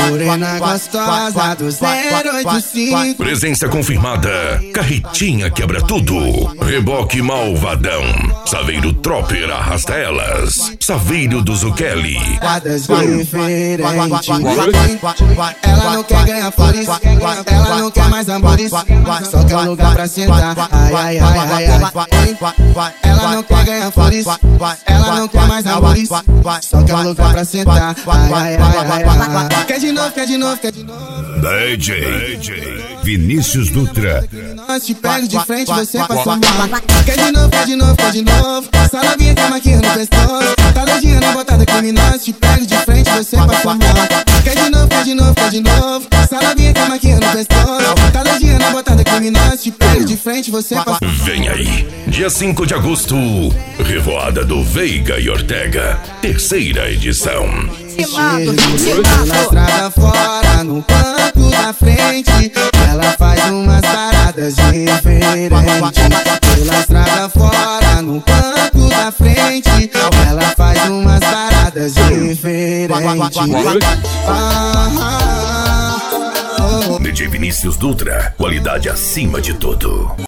Morena gostosa do 085. Presença confirmada. Carretinha quebra tudo. Reboque malvadão. Saveiro Tropper arrasta elas. Saveiro do Zuchelli. Quadras diferentes. Ela não quer ganhar flores, ela não quer mais amores, só quer um lugar pra sentar. Ai, ai, ai, ai, ai. Ela não quer ganhar flores, ela não quer mais amores, só quer um lugar pra sentar. Ai, ai, ai, ai, ai. Quer de novo, quer de novo, quer de novo. DJ Vinícius Dutra. Nós te pego de frente, você passa mal. Quer de novo, quer de novo, quer de novo. Essa novinha tem maquinha no pescoço, tá doidinha na botada criminosa. Te pego de frente, você passa mal. Quer de novo, quer de novo, quer de novo. Essa novinha tem maquinha no pescoço, tá doidinha na botada criminosa. Te pego de frente, você passa mal. Vem aí, dia 5 de agosto, Revoada do Veiga e Ortega, terceira edição. Na estrada fora, no banco da frente, ela faz umas paradas diferentes. Pela estrada fora, no banco da frente, ela faz umas paradas diferentes. DJ Vinícius Dutra, qualidade acima de tudo.